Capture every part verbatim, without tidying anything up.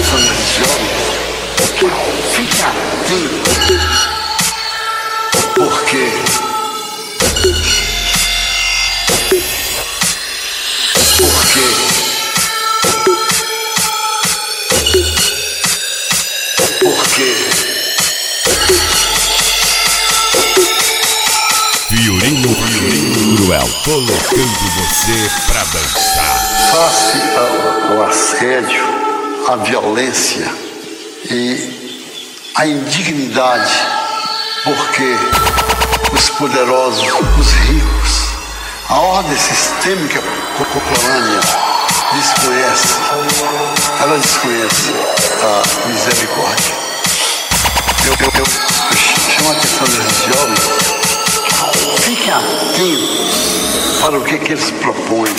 atenção desses jovens, fique atento, porque porque porque Fiorino, Fiorino Cruel, colocando você pra dançar. Face ao, ao assédio, à violência e à indignidade, porque os poderosos, os ricos, a ordem sistêmica contemporânea desconhece, ela desconhece a misericórdia. Eu, eu, eu, eu chamo a atenção desses jovens, fique atento para o que, que eles propõem.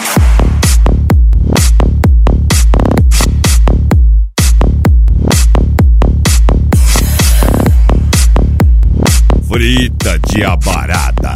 Frita de abarada.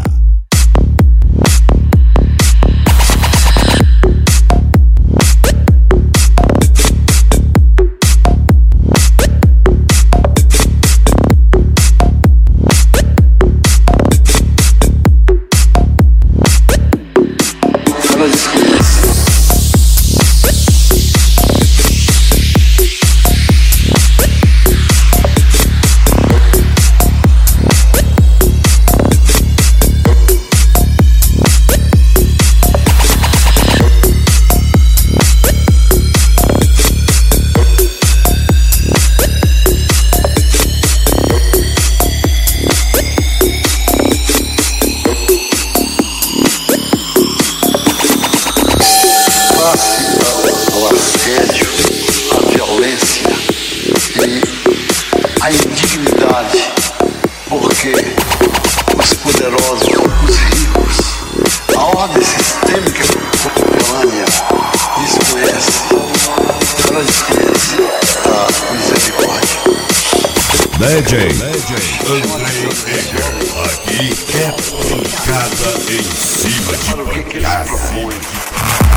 D J, Andrei Eger, aqui é pancada em cima de pancada.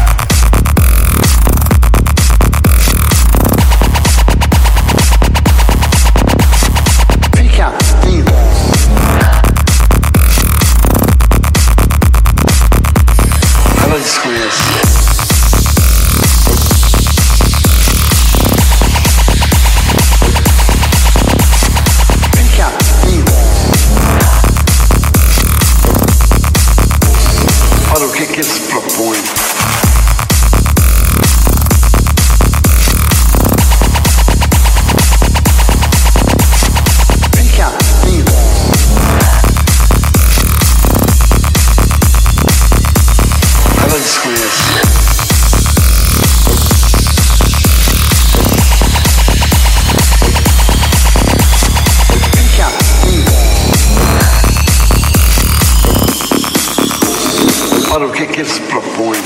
Para o que, que eles propõem.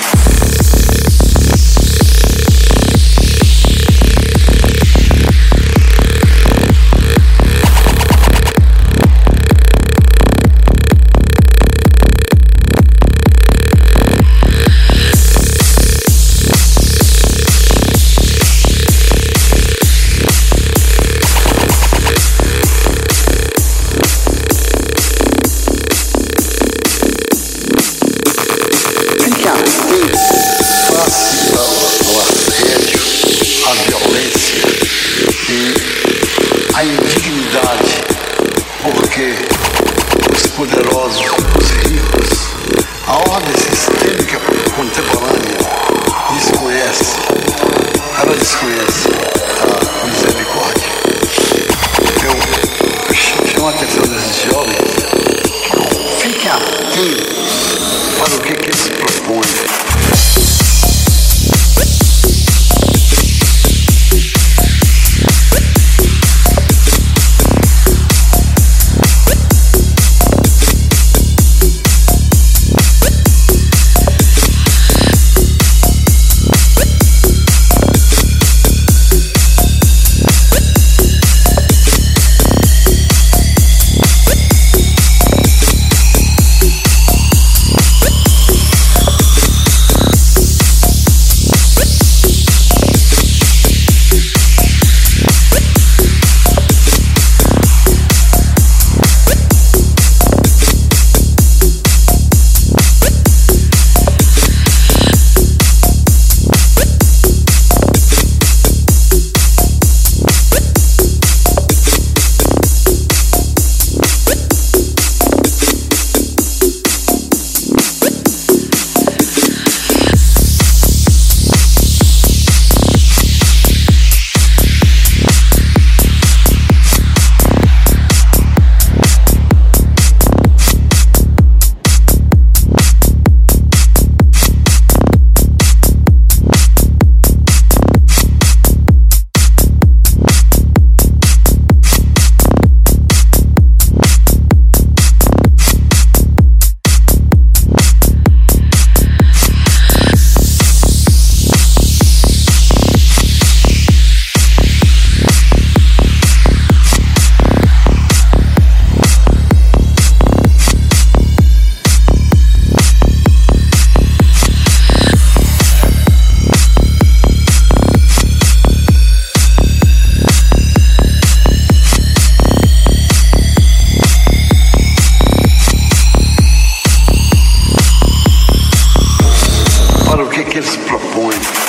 A indignidade, porque os poderosos, os ricos, a ordem sistêmica contemporânea desconhece, ela desconhece a misericórdia. Eu chamo a atenção desses jovens, fique atento para o que, que eles propõem. que ele se propõe.